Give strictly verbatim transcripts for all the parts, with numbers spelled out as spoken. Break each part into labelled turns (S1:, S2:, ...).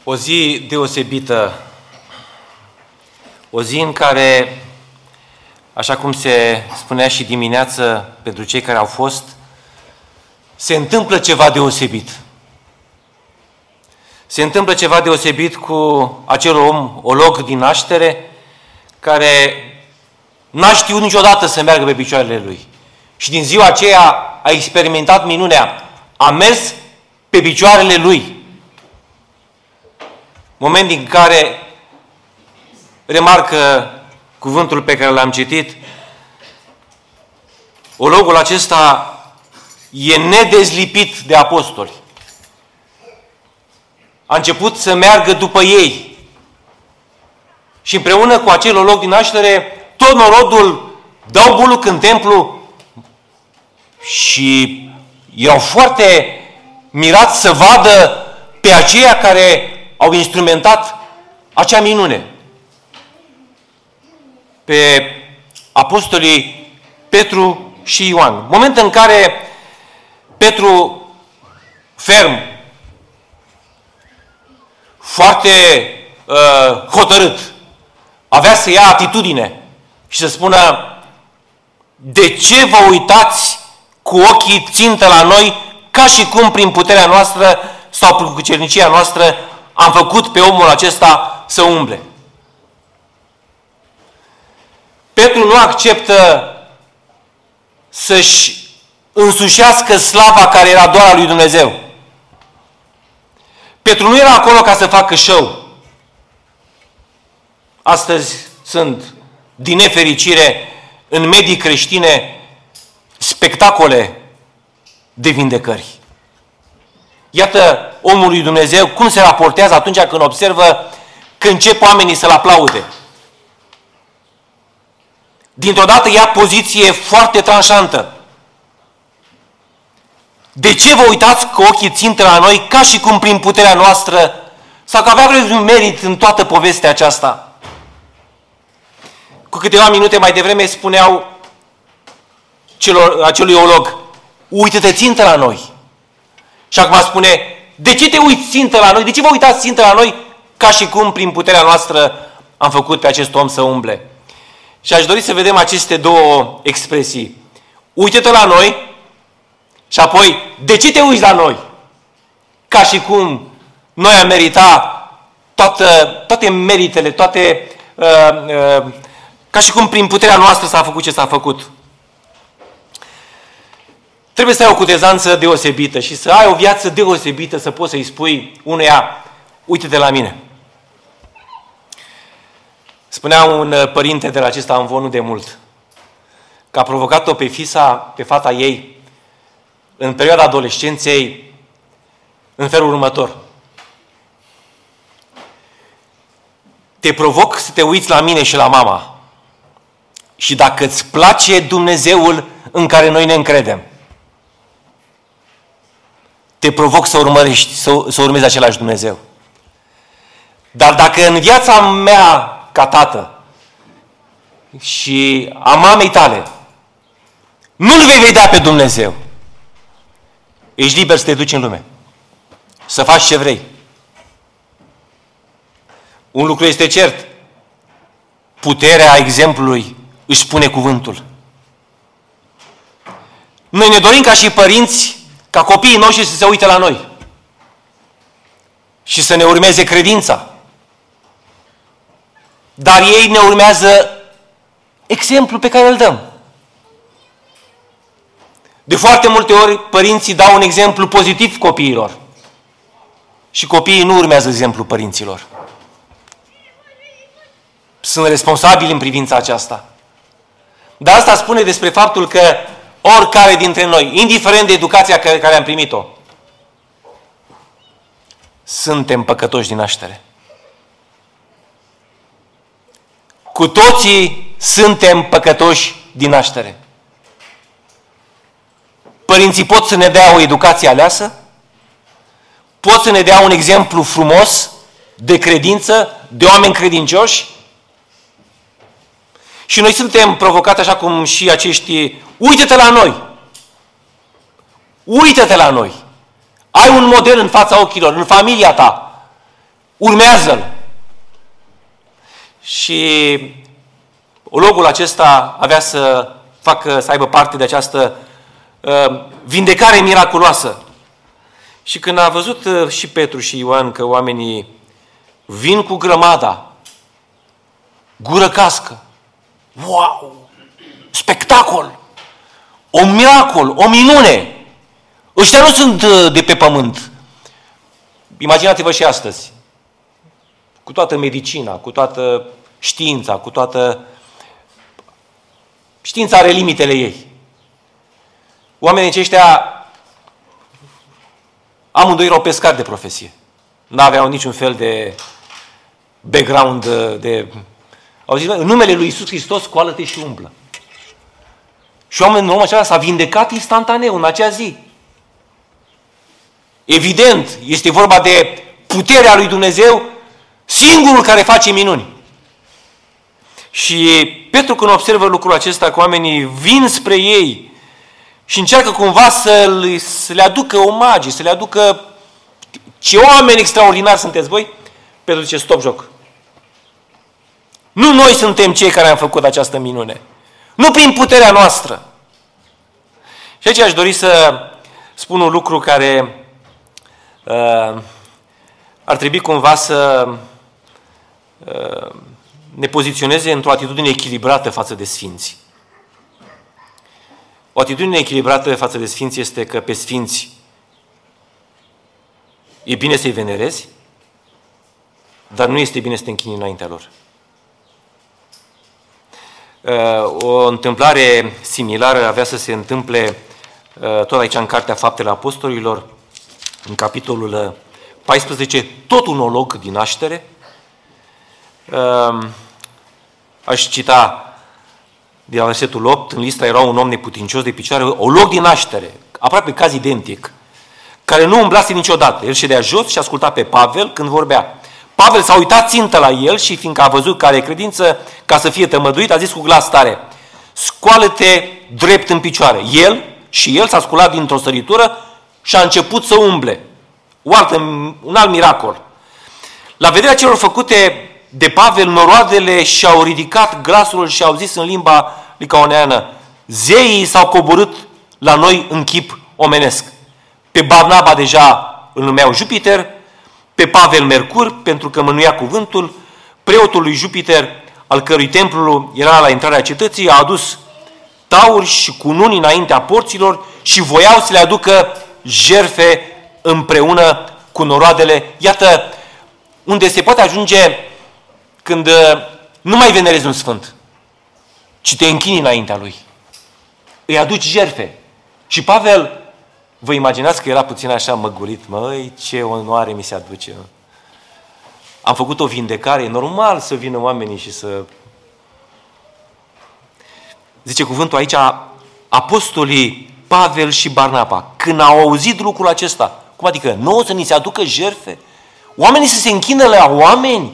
S1: O zi deosebită, o zi în care, așa cum se spunea și dimineață pentru cei care au fost, se întâmplă ceva deosebit. Se întâmplă ceva deosebit cu acel om, olog din naștere, care n-a știut niciodată să meargă pe picioarele lui. Și din ziua aceea a experimentat minunea. A mers pe picioarele lui. Moment din care remarcă cuvântul pe care l-am citit, ologul acesta e nedezlipit de apostoli. A început să meargă după ei. Și împreună cu acel olog din naștere, tot norodul dau buluc în templu și erau foarte mirați să vadă pe aceia care au instrumentat acea minune. Pe apostolii Petru și Ioan. Moment în care Petru, ferm, foarte uh, hotărât, avea să ia atitudine și să spună: de ce vă uitați cu ochii țintă la noi, ca și cum prin puterea noastră sau prin cucernicia noastră am făcut pe omul acesta să umble? Petru nu acceptă să-și însușească slava care era doar a lui Dumnezeu. Petru nu era acolo ca să facă show. Astăzi sunt, din nefericire, în medii creștine, spectacole de vindecări. Iată omul lui Dumnezeu cum se raportează atunci când observă că încep oamenii să-l aplaude. Dintr-o dată ia poziție foarte tranșantă. De ce vă uitați cu ochii țintă la noi, ca și cum prin puterea noastră, sau că avea vreun merit în toată povestea aceasta? Cu câteva minute mai devreme spuneau celor, acelui olog: uită-te țintă la noi. Și acum spune: de ce te uiți țintă la noi? De ce vă uitați țintă la noi, ca și cum prin puterea noastră am făcut pe acest om să umble? Și aș dori să vedem aceste două expresii. Uită-te la noi și apoi, de ce te uiți la noi? Ca și cum noi am meritat toată, toate meritele, toate, uh, uh, ca și cum prin puterea noastră s-a făcut ce s-a făcut. Trebuie să ai o cutezanță deosebită și să ai o viață deosebită, să poți să-i spui unuia: uite-te la mine. Spunea un părinte de la acesta amvon nu de mult că a provocat-o pe fisa, pe fata ei, în perioada adolescenței, în felul următor: te provoc să te uiți la mine și la mama și dacă îți place Dumnezeul în care noi ne încredem, te provoc să urmărești, să, să urmezi același Dumnezeu. Dar dacă în viața mea ca tată și a mamei tale nu-L vei vedea pe Dumnezeu, ești liber să te duci în lume, să faci ce vrei. Un lucru este cert: puterea exemplului își spune cuvântul. Noi ne dorim ca și părinți, ca copiii noștri să se uite la noi și să ne urmeze credința. Dar ei ne urmează exemplul pe care îl dăm. De foarte multe ori, părinții dau un exemplu pozitiv copiilor. Și copiii nu urmează exemplul părinților. Sunt responsabili în privința aceasta. Dar asta spune despre faptul că oricare dintre noi, indiferent de educația care, care am primit-o, suntem păcătoși din naștere. Cu toții suntem păcătoși din naștere. Părinții pot să ne dea o educație aleasă, pot să ne dea un exemplu frumos de credință, de oameni credincioși, și noi suntem provocați așa cum și acești: uită-te la noi! Uită-te la noi! Ai un model în fața ochilor, în familia ta. urmează-l. Și ologul acesta avea să facă, să aibă parte de această uh, vindecare miraculoasă. Și când a văzut uh, și Petru și Ioan că oamenii vin cu grămada, gură cască, wow! Spectacol! O miracol, o minune! Ăștia nu sunt uh, de pe pământ. Imaginați-vă și astăzi, cu toată medicina, cu toată știința, cu toată... Știința are limitele ei. Oamenii aceștia, amândoi erau pescari de profesie. N-aveau niciun fel de background de... Au zis, în numele lui Iisus Hristos, scoală-te și umblă. Și oamenii, omul acela s-a vindecat instantaneu, în acea zi. Evident, este vorba de puterea lui Dumnezeu, singurul care face minuni. Și Petru, când observă lucrul acesta, că oamenii vin spre ei și încearcă cumva să, să le aducă omagii, să le aducă ce oameni extraordinari sunteți voi, Petru zice, stop joc. Nu noi suntem cei care am făcut această minune. Nu prin puterea noastră. Și aici aș dori să spun un lucru care uh, ar trebui cumva să uh, ne poziționeze într-o atitudine echilibrată față de sfinți. O atitudine echilibrată față de sfinți este că pe sfinți e bine să-i venerezi, dar nu este bine să te închini înaintea lor. O întâmplare similară avea să se întâmple tot aici în Cartea Faptele Apostolilor, în capitolul paisprezece, tot un olog din naștere. Aș cita de la versetul opt, în lista era un om neputincios de picioare, olog din naștere, aproape caz identic, care nu umblase niciodată. El ședea jos și asculta pe Pavel când vorbea. Pavel s-a uitat țintă la el și fiindcă a văzut că are credință ca să fie tămăduit, a zis cu glas tare, scoală-te drept în picioare. El și el s-a sculat dintr-o săritură și a început să umble. O altă, un alt miracol. La vederea celor făcute de Pavel, noroadele și-au ridicat glasul și au zis în limba licaoneană, zeii s-au coborât la noi în chip omenesc. Pe Barnaba deja îl numeau Jupiter, pe Pavel Mercur, pentru că mânuia cuvântul, preotul lui Jupiter, al cărui templu era la intrarea cetății, a adus tauri și cununi înaintea porților și voiau să le aducă jerfe împreună cu noroadele. Iată unde se poate ajunge când nu mai venerezi un sfânt, ci te închini înaintea lui. Îi aduci jerfe. Și Pavel, vă imaginați că era puțin așa măgulit, măi, ce onoare mi se aduce. Am făcut o vindecare, e normal să vină oamenii și să... Zice cuvântul aici, apostolii Pavel și Barnaba, când au auzit lucrul acesta, cum adică, nouă să ni se aducă jerfe? Oamenii să se închină la oameni?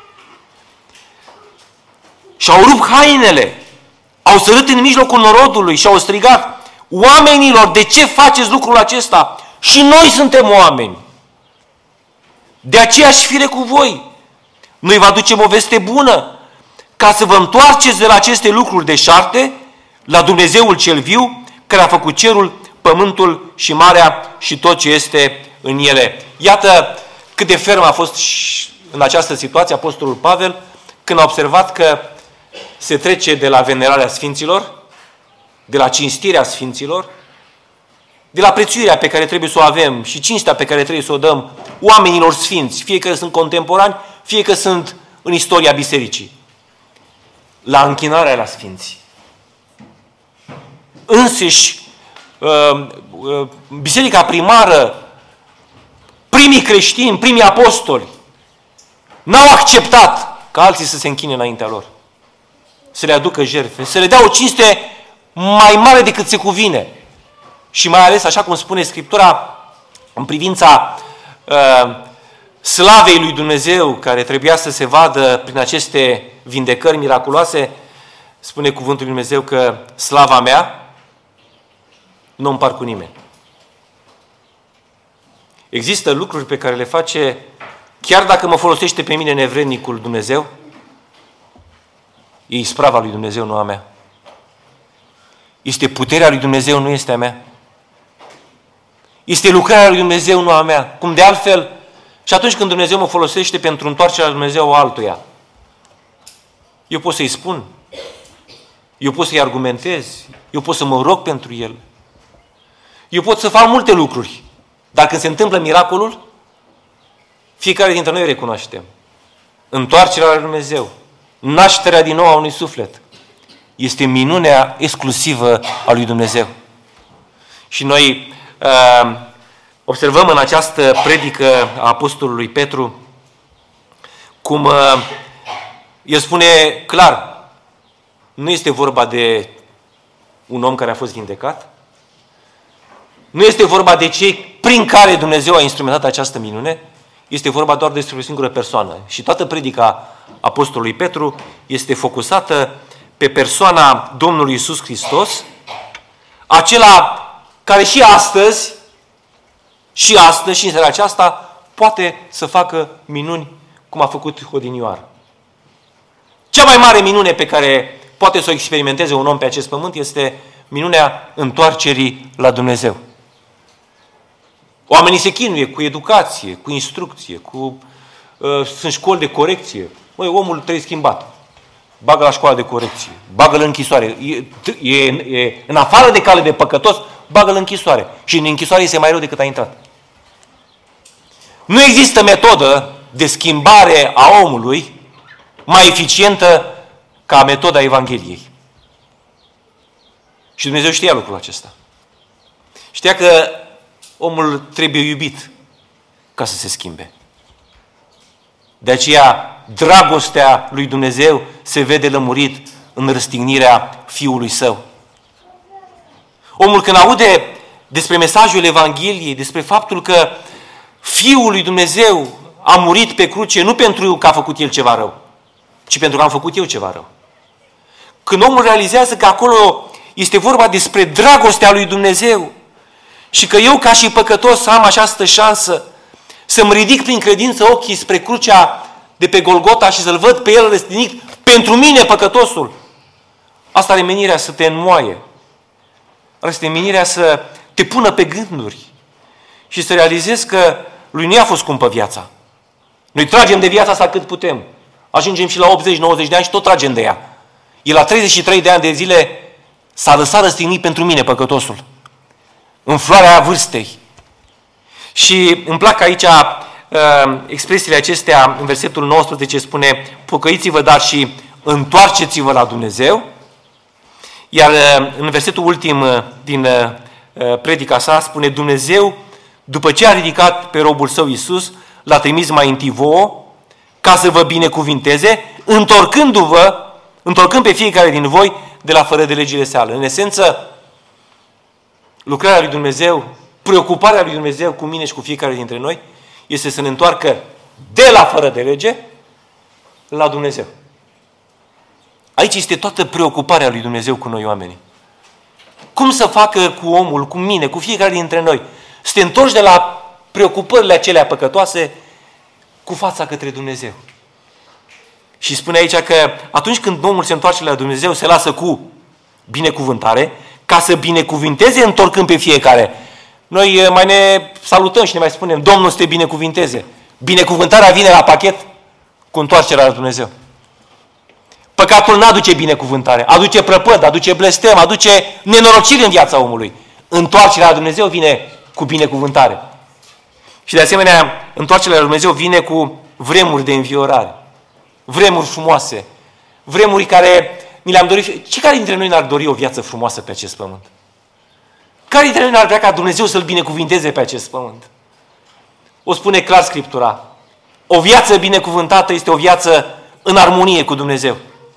S1: Și-au rupt hainele, au sărât în mijlocul norodului și au strigat, oamenilor, de ce faceți lucrul acesta? Și noi suntem oameni. De aceeași fire cu voi. Noi vă aducem o veste bună, ca să vă întoarceți de la aceste lucruri deșarte, la Dumnezeul cel viu, care a făcut cerul, pământul și marea și tot ce este în ele. Iată cât de ferm a fost în această situație apostolul Pavel, când a observat că se trece de la venerarea sfinților, de la cinstirea sfinților, de la prețuirea pe care trebuie să o avem și cinstea pe care trebuie să o dăm oamenilor sfinți, fie că sunt contemporani, fie că sunt în istoria bisericii, la închinarea la sfinți. Însăși, biserica primară, primii creștini, primii apostoli, n-au acceptat ca alții să se închine înaintea lor, să le aducă jertfe, să le dea o cinste mai mare decât se cuvine. Și mai ales, așa cum spune Scriptura, în privința uh, slavei lui Dumnezeu, care trebuia să se vadă prin aceste vindecări miraculoase, spune cuvântul lui Dumnezeu că slava mea nu o împart cu nimeni. Există lucruri pe care le face chiar dacă mă folosește pe mine nevrednicul Dumnezeu, e isprava lui Dumnezeu, nu a mea. Este puterea lui Dumnezeu, nu este a mea. Este lucrarea lui Dumnezeu, nu a mea. Cum de altfel, și atunci când Dumnezeu mă folosește pentru întoarcerea lui Dumnezeu altuia, eu pot să-i spun, eu pot să-i argumentez, eu pot să mă rog pentru el, eu pot să fac multe lucruri. Dar când se întâmplă miracolul, fiecare dintre noi recunoaștem. Întoarcerea lui Dumnezeu, nașterea din nou a unui suflet, este minunea exclusivă a lui Dumnezeu. Și noi uh, observăm în această predică a apostolului Petru cum uh, el spune clar, nu este vorba de un om care a fost vindecat, nu este vorba de cei prin care Dumnezeu a instrumentat această minune, este vorba doar despre o singură persoană. Și toată predica apostolului Petru este focusată pe persoana Domnului Iisus Hristos, acela care și astăzi, și astăzi, și în seara aceasta, poate să facă minuni cum a făcut odinioară. Cea mai mare minune pe care poate să o experimenteze un om pe acest pământ este minunea întoarcerii la Dumnezeu. Oamenii se chinuie cu educație, cu instrucție, cu uh, sunt școli de corecție. Măi, omul trebuie schimbat. Bagă la școala de corecție, bagă-l în închisoare. E, e, e, în afară de cale de păcătos, bagă-l în închisoare. Și în închisoare este mai rău decât a intrat. Nu există metodă de schimbare a omului mai eficientă ca metoda Evangheliei. Și Dumnezeu știa lucrul acesta. Știa că omul trebuie iubit ca să se schimbe. De aceea, dragostea lui Dumnezeu se vede lămurit în răstignirea Fiului Său. Omul când aude despre mesajul Evangheliei, despre faptul că Fiul lui Dumnezeu a murit pe cruce nu pentru că a făcut El ceva rău, ci pentru că am făcut eu ceva rău. Când omul realizează că acolo este vorba despre dragostea lui Dumnezeu și că eu ca și păcătos am această șansă să-mi ridic prin credință ochii spre crucea de pe Golgota și să-L văd pe El răstignit pentru mine, păcătosul. Asta are menirea să te înmoaie. Asta are menirea să te pună pe gânduri și să realizezi că lui nu i-a fost scumpă viața. Noi tragem de viața asta cât putem. Ajungem și la optzeci nouăzeci de ani și tot tragem de ea. El la treizeci și trei de ani de zile s-a lăsat răstignit pentru mine, păcătosul. În floarea vârstei. Și îmi plac aici uh, expresiile acestea, în versetul nouăsprezece spune: pocăiți-vă, dar și întoarceți-vă la Dumnezeu. Iar uh, în versetul ultim uh, din uh, predica sa spune: Dumnezeu, după ce a ridicat pe robul său Iisus, l-a trimis mai întâi vouă, ca să vă binecuvinteze, întorcându-vă, întorcând pe fiecare din voi de la fără de legile sale. În esență, lucrarea lui Dumnezeu, preocuparea lui Dumnezeu cu mine și cu fiecare dintre noi, este să ne întoarcă de la fără de lege la Dumnezeu. Aici este toată preocuparea lui Dumnezeu cu noi oamenii. Cum să facă cu omul, cu mine, cu fiecare dintre noi, să te întorci de la preocupările acelea păcătoase cu fața către Dumnezeu. Și spune aici că atunci când omul se întoarce la Dumnezeu, se lasă cu binecuvântare, ca să binecuvinteze întorcând pe fiecare. Noi mai ne salutăm și ne mai spunem: Domnul să te binecuvinteze. Binecuvântarea vine la pachet cu întoarcerea la Dumnezeu. Păcatul nu aduce binecuvântare, aduce prăpăd, aduce blestem, aduce nenorocire în viața omului. Întoarcerea la Dumnezeu vine cu binecuvântare. Și de asemenea, întoarcerea la Dumnezeu vine cu vremuri de înviorare. Vremuri frumoase. Vremuri care ni le-am dorit. Ce care dintre noi n-ar dori o viață frumoasă pe acest pământ? Care dintre noi n-ar vrea ca Dumnezeu să-L binecuvinteze pe acest pământ? O spune clar Scriptura. O viață binecuvântată este o viață în armonie cu Dumnezeu.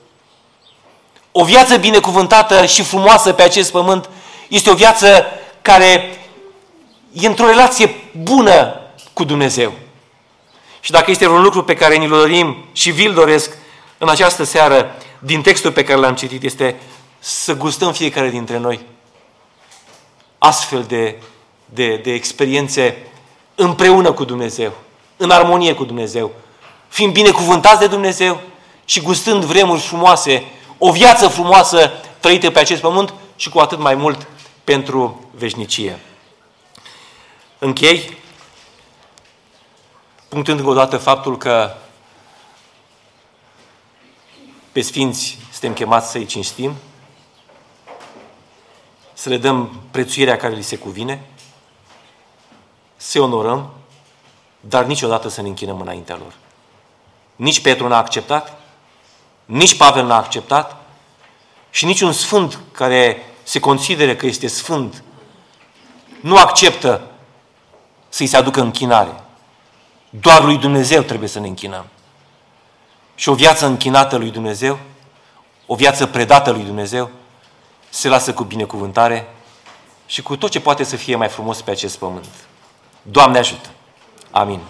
S1: O viață binecuvântată și frumoasă pe acest pământ este o viață care e într-o relație bună cu Dumnezeu. Și dacă este un lucru pe care ni-l dorim și vi-l doresc în această seară, din textul pe care l-am citit, este să gustăm fiecare dintre noi astfel de, de, de experiențe împreună cu Dumnezeu. în armonie cu Dumnezeu, fiind binecuvântați de Dumnezeu și gustând vremuri frumoase, o viață frumoasă trăită pe acest pământ și cu atât mai mult pentru veșnicie. Închei, punctând încă o dată faptul că pe Sfinți suntem chemați să-i cinstim, să le dăm prețuirea care li se cuvine, să-i onorăm, dar niciodată să ne închinăm înaintea lor. Nici Petru n-a acceptat, nici Pavel n-a acceptat și niciun sfânt care se consideră că este sfânt nu acceptă să-i se aducă închinare. Doar lui Dumnezeu trebuie să ne închinăm. Și o viață închinată lui Dumnezeu, o viață predată lui Dumnezeu, se lasă cu binecuvântare și cu tot ce poate să fie mai frumos pe acest pământ. Doamne ajută! Amin.